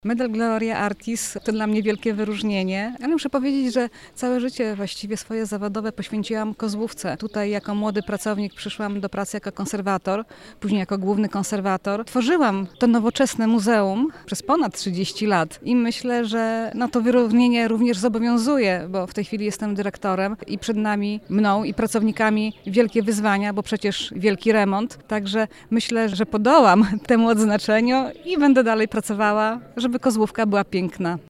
Medal Gloria Artis to dla mnie wielkie wyróżnienie, ale muszę powiedzieć, że całe życie właściwie swoje zawodowe poświęciłam Kozłówce. Tutaj jako młody pracownik przyszłam do pracy jako konserwator, później jako główny konserwator. Tworzyłam to nowoczesne muzeum przez ponad 30 lat i myślę, że to wyróżnienie również zobowiązuje, bo w tej chwili jestem dyrektorem i przed nami, mną i pracownikami wielkie wyzwania, bo przecież wielki remont. Także myślę, że podołam temu odznaczeniu i będę dalej pracowała, żeby Kozłówka była piękna.